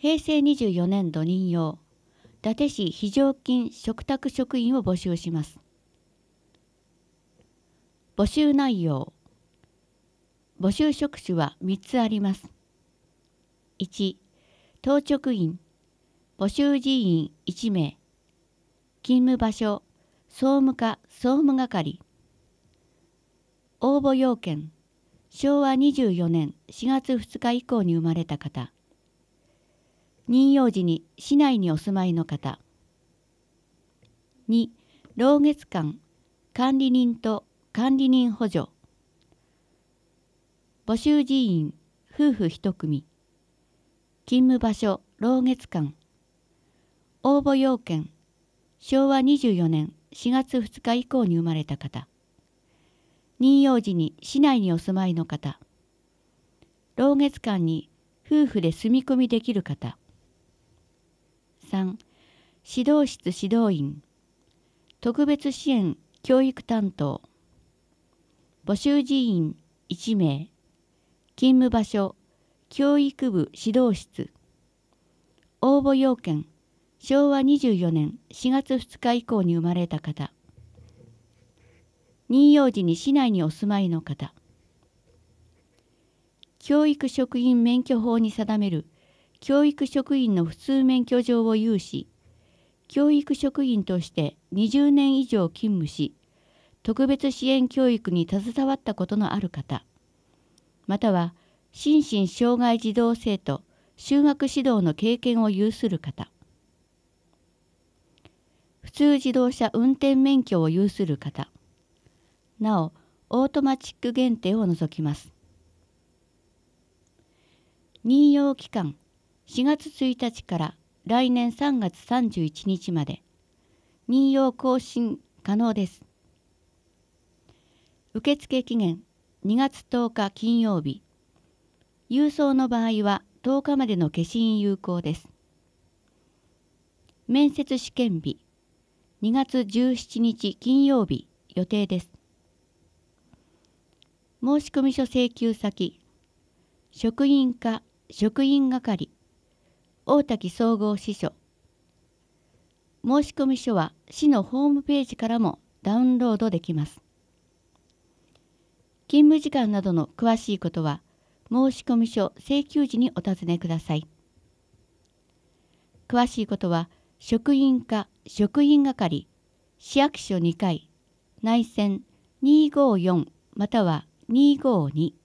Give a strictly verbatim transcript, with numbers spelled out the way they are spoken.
へいせいにじゅうよねんど任用、伊達市非常勤嘱託職員を募集します。募集内容。募集職種はみっつあります。いち、当直員、募集人員いちめい、勤務場所、総務課総務係。応募要件、しょうわにじゅうよねんしがつふつか以降に生まれた方。任用時に市内にお住まいの方。に、老月間、管理人と管理人補助。募集人員、夫婦一組。勤務場所、老月間。応募要件、しょうわにじゅうよねんしがつふつか以降に生まれた方。任用時に市内にお住まいの方。老月間に夫婦で住み込みできる方。さん、指導室指導員、特別支援教育担当。募集人員いちめい、勤務場所、教育部指導室。応募要件、しょうわにじゅうよねんしがつふつか以降に生まれた方。任用時に市内にお住まいの方。教育職員免許法に定める教育職員の普通免許状を有し、教育職員としてにじゅうねん以上勤務し、特別支援教育に携わったことのある方、または心身障害児童生徒就学指導の経験を有する方、普通自動車運転免許を有する方、なおオートマチック限定を除きます。任用期間しがつついたちから来年さんがつさんじゅういちにちまで。任用更新可能です。受付期限にがつとおか金曜日。郵送の場合はとおかまでの消印有効です。面接試験日にがつじゅうしちにち金曜日予定です。申込書請求先、職員課職員係、大滝総合支所。申込書は市のホームページからもダウンロードできます。勤務時間などの詳しいことは、申込書請求時にお尋ねください。詳しいことは、職員課職員係、市役所にかい、内線にーごーよんまたはにーごーに。